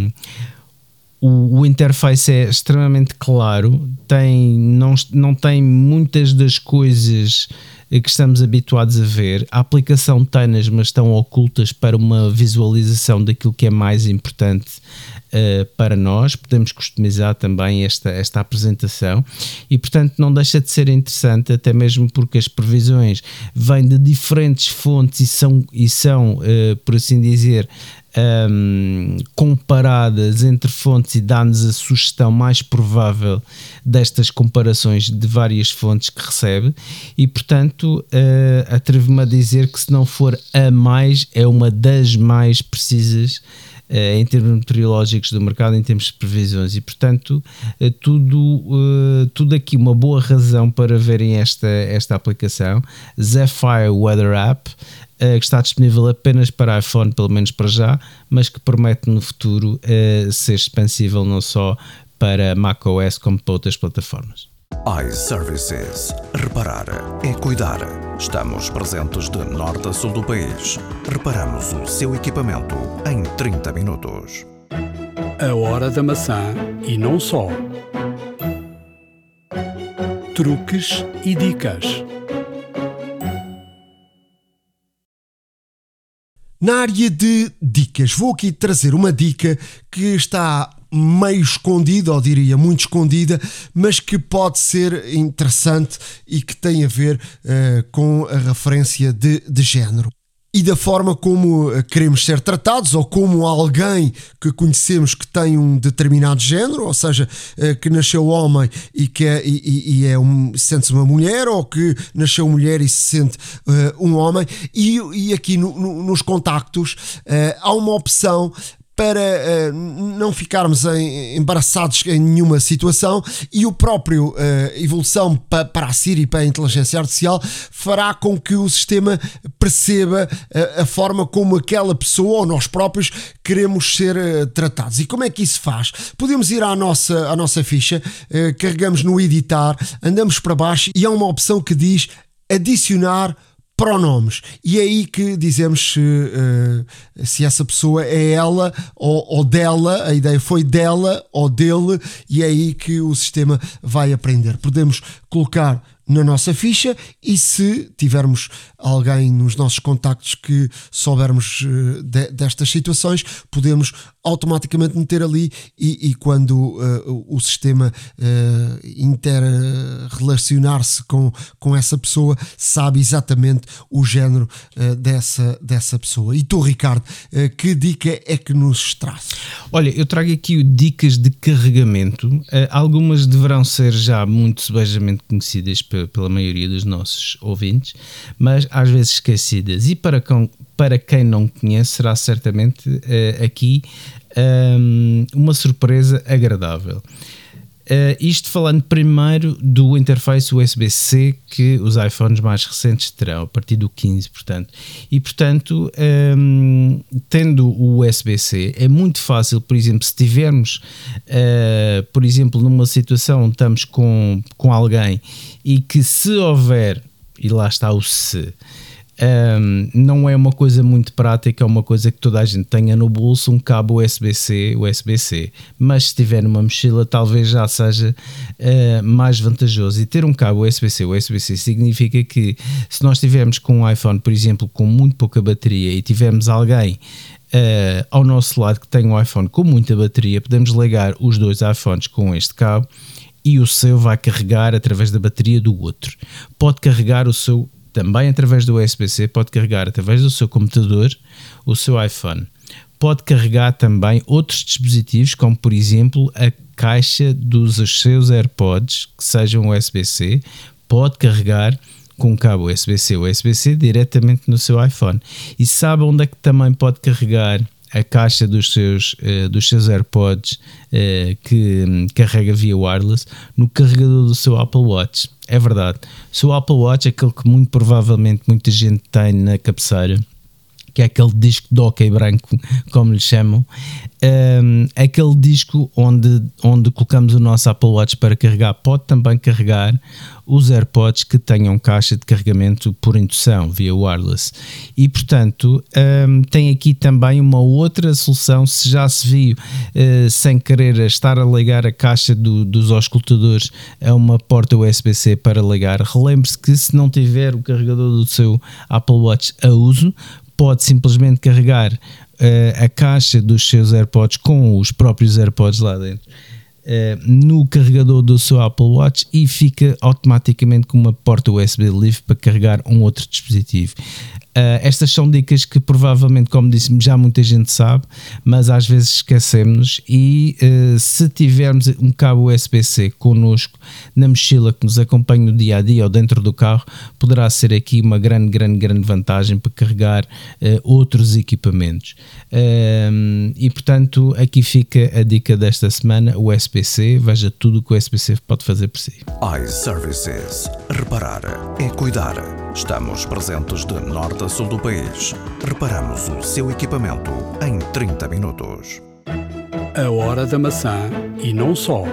o, o interface é extremamente claro, tem, não, não tem muitas das coisas que estamos habituados a ver. A aplicação tem-nas, mas estão ocultas para uma visualização daquilo que é mais importante uh, para nós. Podemos customizar também esta, esta apresentação e, portanto, não deixa de ser interessante, até mesmo porque as previsões vêm de diferentes fontes e são, e são uh, por assim dizer, Um, comparadas entre fontes, e dá-nos a sugestão mais provável destas comparações de várias fontes que recebe. E portanto uh, atrevo-me a dizer que, se não for a mais, é uma das mais precisas uh, em termos meteorológicos do mercado, em termos de previsões. E portanto uh, tudo, uh, tudo aqui uma boa razão para verem esta, esta aplicação Zephyr Weather App, que está disponível apenas para iPhone, pelo menos para já, mas que promete no futuro uh, ser expansível não só para macOS como para outras plataformas. iServices. Reparar é cuidar. Estamos presentes de norte a sul do país. Reparamos o seu equipamento em trinta minutos. A hora da maçã e não só. Truques e dicas. Na área de dicas, vou aqui trazer uma dica que está meio escondida, ou diria muito escondida, mas que pode ser interessante e que tem a ver uh, com a referência de, de género e da forma como queremos ser tratados, ou como alguém que conhecemos que tem um determinado género, ou seja, que nasceu homem e que é, e, e é um, sente-se uma mulher, ou que nasceu mulher e se sente uh, um homem. E, e aqui no, no, nos contactos uh, há uma opção para uh, não ficarmos em, embaraçados em nenhuma situação, e o próprio uh, evolução pa, para a Siri, para a inteligência artificial, fará com que o sistema perceba uh, a forma como aquela pessoa ou nós próprios queremos ser uh, tratados. E como é que isso faz? Podemos ir à nossa, à nossa ficha, uh, carregamos no editar, andamos para baixo e há uma opção que diz adicionar pronomes, e é aí que dizemos se, uh, se essa pessoa é ela ou, ou dela, a ideia foi dela ou dele, e é aí que o sistema vai aprender. Podemos colocar na nossa ficha, e se tivermos alguém nos nossos contactos que soubermos uh, de, destas situações, podemos automaticamente meter ali, e, e quando uh, o sistema uh, inter-relacionar-se com, com essa pessoa, sabe exatamente o género uh, dessa, dessa pessoa. E tu, Ricardo, uh, que dica é que nos traz? Olha, eu trago aqui dicas de carregamento. Uh, algumas deverão ser já muito sebejamente conhecidas p- pela maioria dos nossos ouvintes, mas às vezes esquecidas. E para, com, para quem não conhece, será certamente uh, aqui um, uma surpresa agradável. Uh, isto falando primeiro do interface U S B-C que os iPhones mais recentes terão, a partir do quinze, portanto. E, portanto, um, tendo o U S B-C, é muito fácil, por exemplo, se tivermos, uh, por exemplo, numa situação onde estamos com, com alguém e que se houver, e lá está o se, Um, não é uma coisa muito prática, é uma coisa que toda a gente tenha no bolso, um cabo U S B-C, U S B-C, mas se estiver numa mochila talvez já seja uh, mais vantajoso. E ter um cabo U S B-C, U S B-C significa que se nós estivermos com um iPhone, por exemplo, com muito pouca bateria e tivermos alguém uh, ao nosso lado que tem um iPhone com muita bateria, podemos ligar os dois iPhones com este cabo e o seu vai carregar através da bateria do outro. Pode carregar o seu também através do U S B-C, pode carregar através do seu computador o seu iPhone. Pode carregar também outros dispositivos, como por exemplo a caixa dos seus AirPods, que sejam U S B-C, pode carregar com um cabo U S B-C ou U S B-C diretamente no seu iPhone. E sabe onde é que também pode carregar a caixa dos seus, uh, dos seus AirPods uh, que um, carrega via wireless? No carregador do seu Apple Watch. É verdade. O seu Apple Watch é aquele que muito provavelmente muita gente tem na cabeceira, que é aquele disco de hóquei branco, como lhe chamam, um, aquele disco onde, onde colocamos o nosso Apple Watch para carregar. Pode também carregar os AirPods que tenham caixa de carregamento por indução, via wireless. E, portanto, um, tem aqui também uma outra solução, se já se viu, uh, sem querer estar a ligar a caixa do, dos auscultadores a uma porta U S B-C para ligar. Relembre-se que se não tiver o carregador do seu Apple Watch a uso, pode simplesmente carregar uh, a caixa dos seus AirPods com os próprios AirPods lá dentro uh, no carregador do seu Apple Watch e fica automaticamente com uma porta U S B livre para carregar um outro dispositivo. Uh, estas são dicas que provavelmente, como disse, já muita gente sabe, mas às vezes esquecemos. E uh, se tivermos um cabo U S B-C connosco na mochila que nos acompanha no dia a dia ou dentro do carro, poderá ser aqui uma grande, grande, grande vantagem para carregar uh, outros equipamentos. Uh, e portanto, aqui fica a dica desta semana: o U S B-C. Veja tudo o que o U S B-C pode fazer por si. iServices. Reparar é cuidar. Estamos presentes de norte a sul do país. Reparamos o seu equipamento em trinta minutos. A hora da maçã e não só.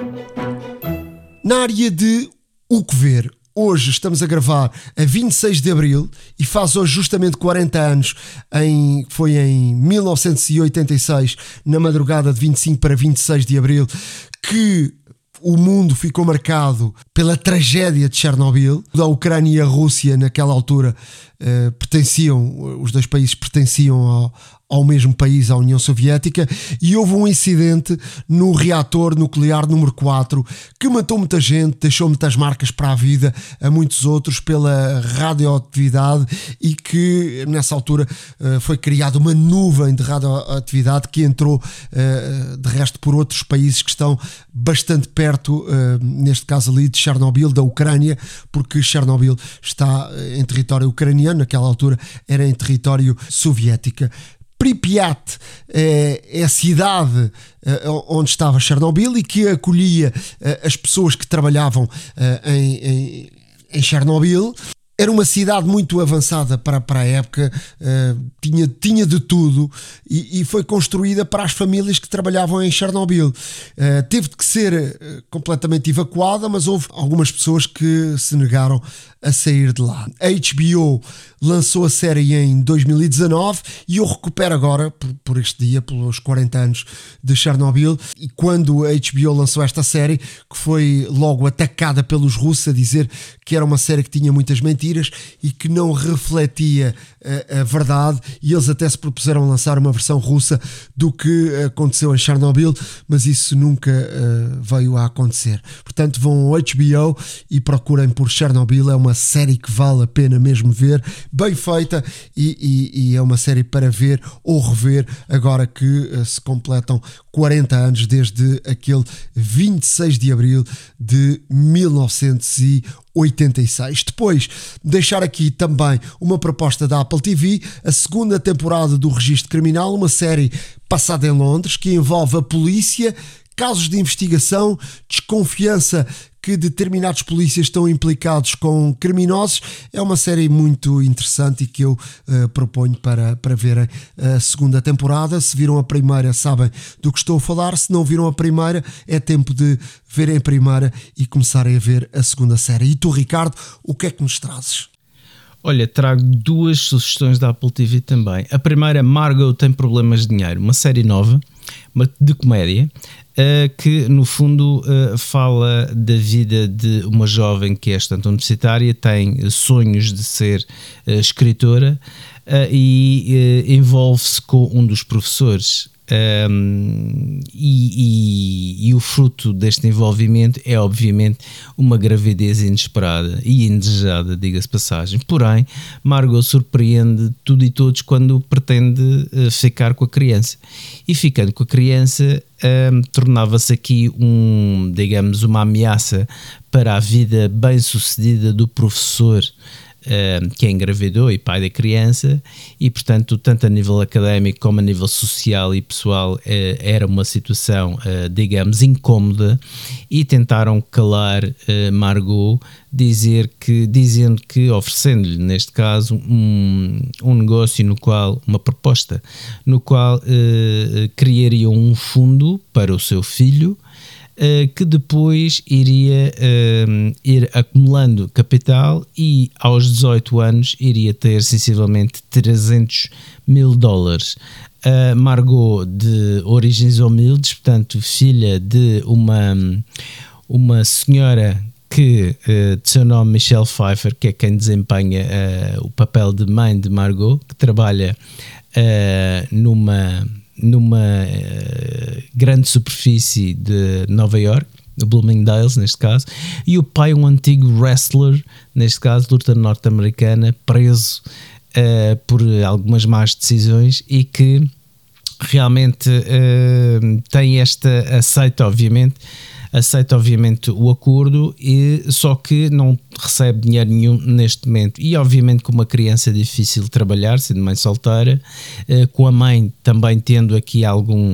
Na área de o que ver, hoje estamos a gravar a vinte e seis de abril e faz hoje justamente quarenta anos, em, foi em mil novecentos e oitenta e seis, na madrugada de vinte e cinco para vinte e seis de abril, que o mundo ficou marcado pela tragédia de Chernobyl. A Ucrânia e a Rússia naquela altura uh, pertenciam, os dois países pertenciam ao, ao mesmo país, à União Soviética, e houve um incidente no reator nuclear número quatro que matou muita gente, deixou muitas marcas para a vida, a muitos outros, pela radioatividade, e que nessa altura uh, foi criada uma nuvem de radioatividade que entrou uh, de resto por outros países que estão bastante perto, uh, neste caso ali de Chernobyl, da Ucrânia, porque Chernobyl está em território ucraniano, naquela altura era em território soviético. Pripyat é, é a cidade é, onde estava Chernobyl e que acolhia é, as pessoas que trabalhavam é, em, em, em Chernobyl. Era uma cidade muito avançada para, para a época, uh, tinha, tinha de tudo, e, e foi construída para as famílias que trabalhavam em Chernobyl. Uh, teve que ser uh, completamente evacuada, mas houve algumas pessoas que se negaram a sair de lá. A H B O lançou a série em dois mil e dezanove e eu recupero agora, por, por este dia, pelos quarenta anos de Chernobyl. E quando a H B O lançou esta série, que foi logo atacada pelos russos a dizer que era uma série que tinha muitas mentiras e que não refletia a, a verdade, e eles até se propuseram lançar uma versão russa do que aconteceu em Chernobyl, mas isso nunca uh, veio a acontecer. Portanto, vão ao H B O e procurem por Chernobyl. É uma série que vale a pena mesmo ver, bem feita e, e, e é uma série para ver ou rever agora que uh, se completam quarenta anos desde aquele vinte e seis de abril de mil novecentos e oitenta e seis. Depois, deixar aqui também uma proposta da Apple T V, a segunda temporada do Registro Criminal, uma série passada em Londres que envolve a polícia, casos de investigação, desconfiança que determinados polícias estão implicados com criminosos. É uma série muito interessante e que eu uh, proponho para, para verem a segunda temporada. Se viram a primeira, sabem do que estou a falar. Se não viram a primeira, é tempo de verem a primeira e começarem a ver a segunda série. E tu, Ricardo, o que é que nos trazes? Olha, trago duas sugestões da Apple T V também. A primeira, Margot tem problemas de dinheiro, uma série nova, uma de comédia, uh, que no fundo uh, fala da vida de uma jovem que é estudante universitária, tem sonhos de ser uh, escritora uh, e uh, envolve-se com um dos professores. Um, e, e, e o fruto deste envolvimento é obviamente uma gravidez inesperada e indesejada, diga-se passagem. Porém, Margot surpreende tudo e todos quando pretende uh, ficar com a criança, e ficando com a criança um, tornava-se aqui um, digamos, uma ameaça para a vida bem sucedida do professor Uh, que engravidou e pai da criança, e portanto tanto a nível académico como a nível social e pessoal uh, era uma situação uh, digamos incómoda, e tentaram calar uh, Margot, dizer que, dizendo que oferecendo-lhe neste caso um, um negócio no qual, uma proposta no qual uh, criariam um fundo para o seu filho, Uh, que depois iria uh, ir acumulando capital e aos dezoito anos iria ter sensivelmente trezentos mil dólares. Uh, Margot, de origens humildes, portanto filha de uma, uma senhora que, uh, de seu nome Michelle Pfeiffer, que é quem desempenha uh, o papel de mãe de Margot, que trabalha uh, numa... numa uh, grande superfície de Nova York, Bloomingdale's neste caso, e o pai um antigo wrestler, neste caso luta norte-americana, preso uh, por algumas más decisões, e que realmente uh, tem esta, aceita obviamente aceita obviamente o acordo, e só que não recebe dinheiro nenhum neste momento, e obviamente com uma criança é difícil de trabalhar, sendo mãe solteira, uh, com a mãe também tendo aqui algum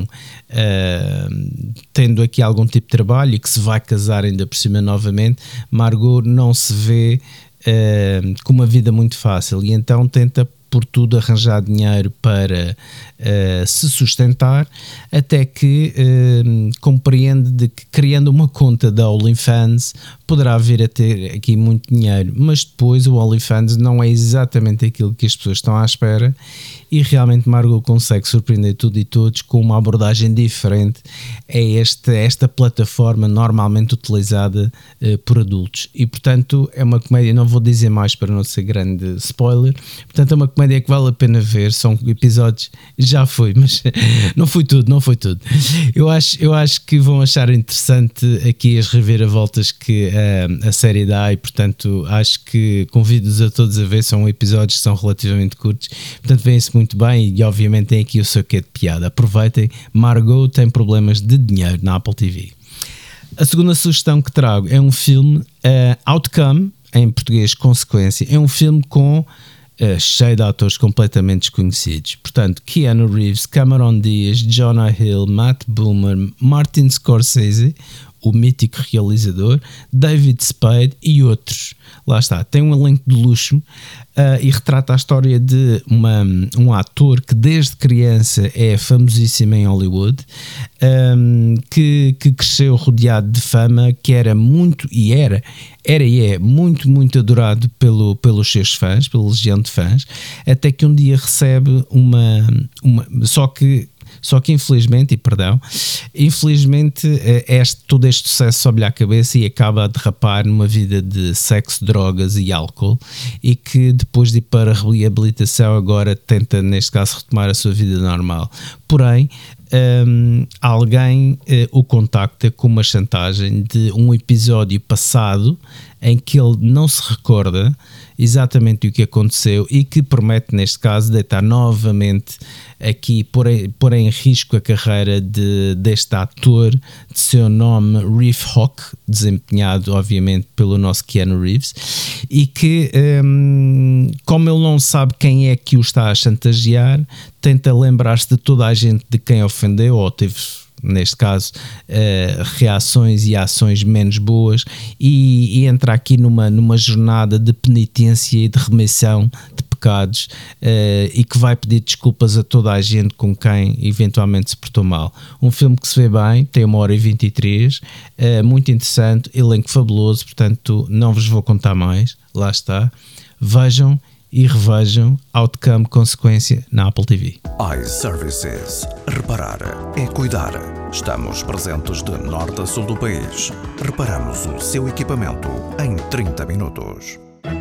uh, tendo aqui algum tipo de trabalho, e que se vai casar ainda por cima novamente, Margot não se vê uh, com uma vida muito fácil, e então tenta por tudo arranjar dinheiro para uh, se sustentar, até que uh, compreende de que criando uma conta da OnlyFans poderá vir a ter aqui muito dinheiro, mas depois o OnlyFans não é exatamente aquilo que as pessoas estão à espera, e realmente Margot consegue surpreender tudo e todos com uma abordagem diferente a esta, esta plataforma normalmente utilizada uh, por adultos, e portanto é uma comédia, não vou dizer mais para não ser grande spoiler, portanto é uma comédia que vale a pena ver, são episódios, já foi, mas não foi tudo, não foi tudo. Eu acho, eu acho que vão achar interessante aqui as reviravoltas que uh, a série dá, e portanto acho que convido-os a todos a ver, são episódios que são relativamente curtos, portanto vêem-se muito bem, e obviamente tem aqui o seu quê de piada. Aproveitem, Margot tem problemas de dinheiro na Apple T V. A segunda sugestão que trago é um filme, uh, Outcome, em português Consequência, é um filme com Uh, cheio de atores completamente desconhecidos. Portanto, Keanu Reeves, Cameron Diaz, Jonah Hill, Matt Bomer, Martin Scorsese, o mítico realizador, David Spade e outros. Lá está, tem um elenco de luxo, uh, e retrata a história de uma, um ator que desde criança é famosíssimo em Hollywood, um, que, que cresceu rodeado de fama, que era muito, e era, era e é muito, muito adorado pelo, pelos seus fãs, pela legião de fãs, até que um dia recebe uma, uma só que Só que infelizmente, e perdão, infelizmente este, todo este sucesso sobe-lhe à cabeça e acaba a derrapar numa vida de sexo, drogas e álcool, e que depois de ir para a reabilitação agora tenta, neste caso, retomar a sua vida normal. Porém, um, alguém uh, o contacta com uma chantagem de um episódio passado em que ele não se recorda exatamente o que aconteceu e que promete, neste caso, deitar novamente aqui, pôr em, pôr em risco a carreira de, deste ator, de seu nome Reef Hawk, desempenhado obviamente pelo nosso Keanu Reeves, e que um, como ele não sabe quem é que o está a chantagear, tenta lembrar-se de toda a gente de quem ofendeu ou teve, neste caso, uh, reações e ações menos boas, e, e entra aqui numa, numa jornada de penitência e de remissão de pecados, uh, e que vai pedir desculpas a toda a gente com quem eventualmente se portou mal. Um filme que se vê bem, tem uma hora e vinte e três, uh, muito interessante, elenco fabuloso, portanto não vos vou contar mais, lá está, vejam e revejam Outcome Consequência na Apple T V. iServices. Reparar é cuidar. Estamos presentes de norte a sul do país. Reparamos o seu equipamento em trinta minutos.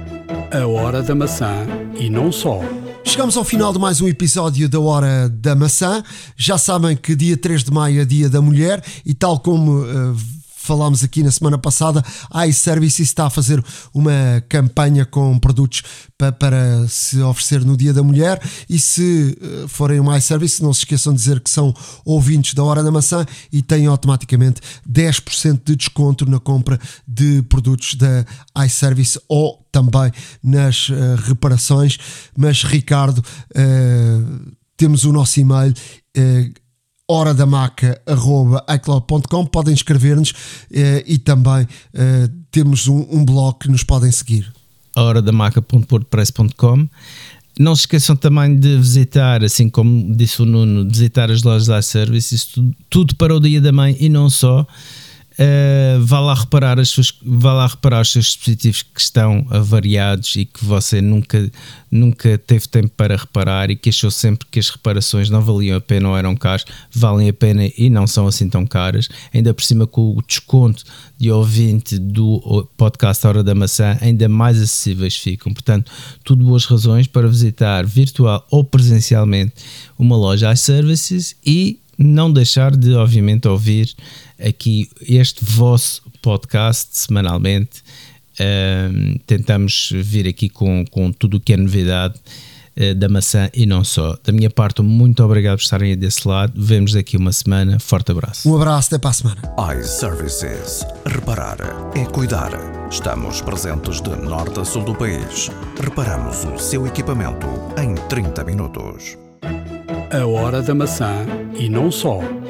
A Hora da Maçã e não só. Chegamos ao final de mais um episódio da Hora da Maçã. Já sabem que dia três de maio é dia da mulher e, tal como uh, falámos aqui na semana passada, a iServices está a fazer uma campanha com produtos para, para se oferecer no Dia da Mulher, e se uh, forem uma iServices, não se esqueçam de dizer que são ouvintes da Hora da Maçã e têm automaticamente dez por cento de desconto na compra de produtos da iService ou também nas uh, reparações. Mas, Ricardo, uh, temos o nosso e-mail, uh, horadamaca arroba icloud ponto com, podem escrever-nos, eh, e também eh, temos um, um blog que nos podem seguir, horadamaca ponto wordpress ponto com. Não se esqueçam também de visitar, assim como disse o Nuno, visitar as lojas da iServices, tudo, tudo para o Dia da Mãe e não só. Uh, vá lá reparar as suas, vá lá reparar os seus dispositivos que estão avariados e que você nunca, nunca teve tempo para reparar e que achou sempre que as reparações não valiam a pena ou eram caras. Valem a pena e não são assim tão caras, ainda por cima com o desconto de ouvinte do podcast Hora da Maçã, ainda mais acessíveis ficam. Portanto, tudo boas razões para visitar virtual ou presencialmente uma loja iServices e não deixar de, obviamente, ouvir aqui este vosso podcast semanalmente. Um, tentamos vir aqui com, com tudo o que é novidade uh, da maçã e não só. Da minha parte, muito obrigado por estarem aí desse lado. Vemo-nos daqui uma semana. Forte abraço. Um abraço, até para a semana. iServices. Reparar é cuidar. Estamos presentes de norte a sul do país. Reparamos o seu equipamento em trinta minutos. A Hora da Maçã e não só.